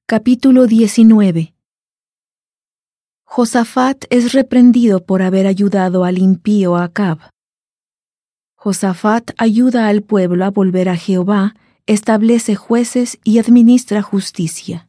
Capítulo 19. Josafat es reprendido por haber ayudado al impío Acab. Josafat ayuda al pueblo a volver a Jehová, establece jueces y administra justicia.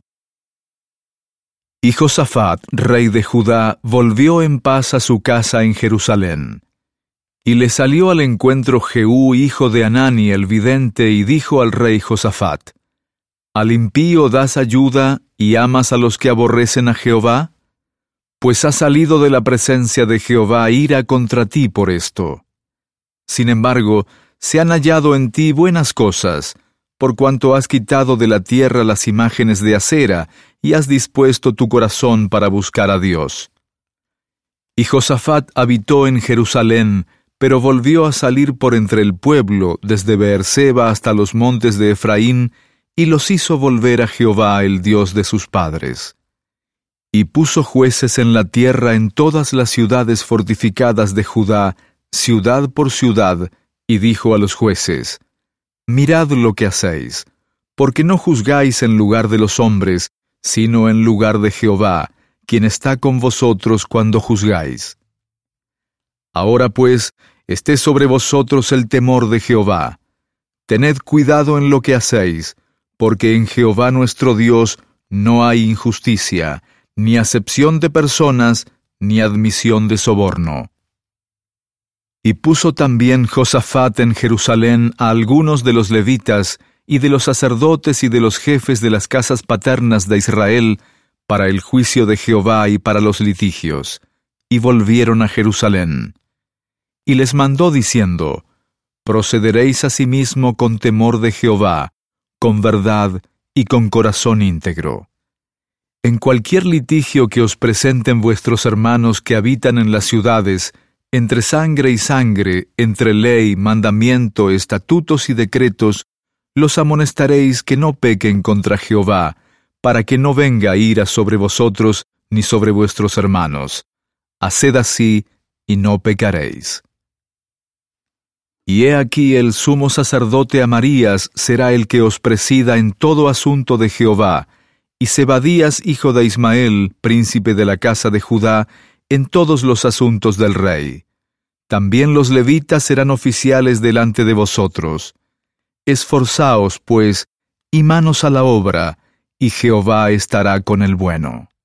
Y Josafat, rey de Judá, volvió en paz a su casa en Jerusalén. Y le salió al encuentro Jehú, hijo de Hanani el vidente, y dijo al rey Josafat: ¿Al impío das ayuda y amas a los que aborrecen a Jehová? Pues ha salido de la presencia de Jehová ira contra ti por esto. Sin embargo, se han hallado en ti buenas cosas, por cuanto has quitado de la tierra las imágenes de acera y has dispuesto tu corazón para buscar a Dios. Y Josafat habitó en Jerusalén, pero volvió a salir por entre el pueblo, desde Beerseba hasta los montes de Efraín, y los hizo volver a Jehová, el Dios de sus padres. Y puso jueces en la tierra en todas las ciudades fortificadas de Judá, ciudad por ciudad, y dijo a los jueces: Mirad lo que hacéis, porque no juzgáis en lugar de los hombres, sino en lugar de Jehová, quien está con vosotros cuando juzgáis. Ahora pues, esté sobre vosotros el temor de Jehová. Tened cuidado en lo que hacéis, porque en Jehová nuestro Dios no hay injusticia, ni acepción de personas, ni admisión de soborno. Y puso también Josafat en Jerusalén a algunos de los levitas, y de los sacerdotes y de los jefes de las casas paternas de Israel, para el juicio de Jehová y para los litigios, y volvieron a Jerusalén. Y les mandó diciendo: Procederéis asimismo con temor de Jehová, con verdad y con corazón íntegro. En cualquier litigio que os presenten vuestros hermanos que habitan en las ciudades, entre sangre y sangre, entre ley, mandamiento, estatutos y decretos, los amonestaréis que no pequen contra Jehová, para que no venga ira sobre vosotros ni sobre vuestros hermanos. Haced así, y no pecaréis. Y he aquí el sumo sacerdote Amarías será el que os presida en todo asunto de Jehová, y Zebadías hijo de Ismael, príncipe de la casa de Judá, en todos los asuntos del rey. También los levitas serán oficiales delante de vosotros. Esforzaos, pues, y manos a la obra, y Jehová estará con el bueno.